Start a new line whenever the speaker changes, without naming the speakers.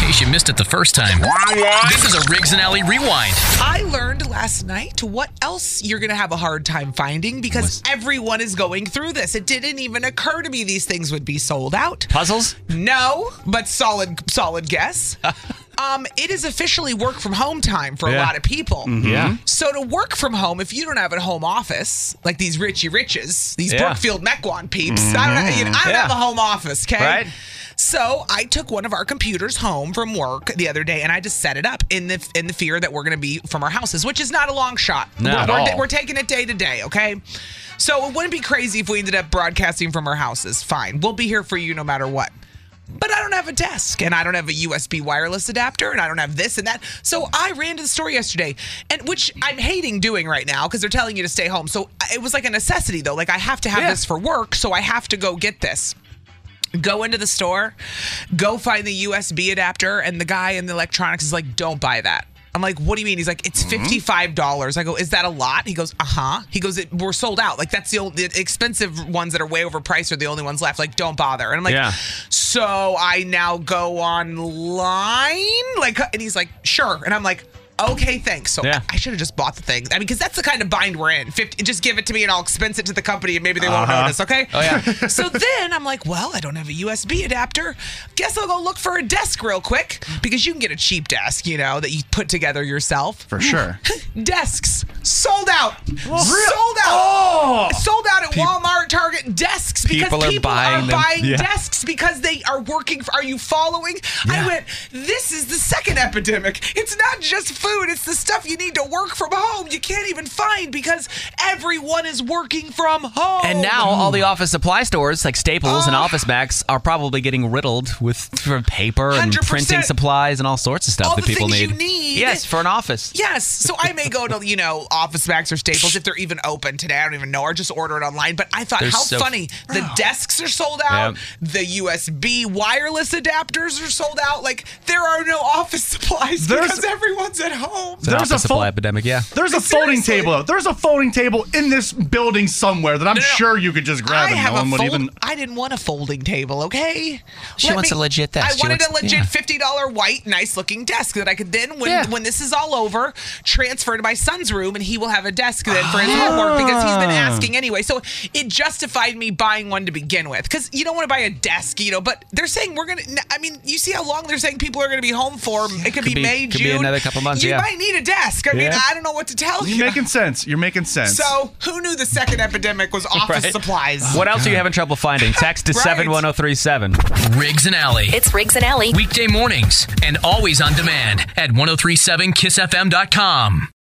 case you missed it the first time. This is a Riggs and Alley Rewind.
I learned last night what else you're going to have a hard time finding because everyone is going through this. It didn't even occur to me these things would be sold out.
Puzzles?
No, but solid guess. It is officially work from home time for a lot of people.
Yeah.
So to work from home, if you don't have a home office, like these Richie Riches, these Brookfield Mequon peeps, I don't have a home office, okay?
Right.
So I took one of our computers home from work the other day, and I just set it up in the fear that we're going to be from our houses, which is not a long shot. We're taking it day to day, okay? So it wouldn't be crazy if we ended up broadcasting from our houses. Fine. We'll be here for you no matter what. But I don't have a desk, and I don't have a USB wireless adapter, and I don't have this and that. So I ran to the store yesterday, and which I'm hating doing right now because they're telling you to stay home. So it was like a necessity, though. Like I have to have this for work, so I have to go get this. Go into the store, go find the USB adapter, and the guy in the electronics is like, don't buy that. I'm like, what do you mean? He's like, it's $55. I go, is that a lot? He goes, uh-huh. He goes, we're sold out. Like, that's the expensive ones that are way overpriced are the only ones left. Like, don't bother. And I'm like, so I now go online? Like, and he's like, sure. And I'm like, okay, thanks. So I should have just bought the thing. I mean, because that's the kind of bind we're in. Just give it to me and I'll expense it to the company and maybe they won't notice, okay?
Oh, yeah.
So then I'm like, well, I don't have a USB adapter. Guess I'll go look for a desk real quick because you can get a cheap desk, that you put together yourself.
For sure.
Desks. Sold out. Sold out.
Oh!
Sold out at Walmart, Target. Desks because people are buying desks because they are working. Are you following? I went, this is the second epidemic. It's not just food. It's the stuff you need to work from home. You can't even find because everyone is working from home.
And now all the office supply stores like Staples and Office Max are probably getting riddled with paper and
100%.
printing supplies and all sorts of stuff
All
that
the
people
things
need.
you need.
Yes, for an office.
Yes. So I may go to, Office Max or Staples if they're even open today. I don't even know. Or just order it online. But I thought, funny. The desks are sold out.
Yep.
The USB wireless adapters are sold out. Like, there are no office supplies because everyone's at home.
It's an office supply epidemic,
There's a folding table. There's a folding table in this building somewhere that I'm sure you could just grab
I didn't want a folding table, okay?
She wants a legit desk.
I wanted a legit $50 white, nice-looking desk that I could then, when this is all over, transfer to my son's room, and he will have a desk then for his homework because he's been asking anyway. So it justified me buying one to begin with because you don't want to buy a desk, but they're saying you see how long they're saying people are going to be home for. It could be May, June.
Could be another couple months,
You might need a desk. I mean, I don't know what to tell you.
You're making sense.
So who knew the second epidemic was office supplies?
What else are you having trouble finding? Text to 71037.
Riggs and Alley.
It's Riggs and Alley.
Weekday mornings and always on demand at 1037kissfm.com.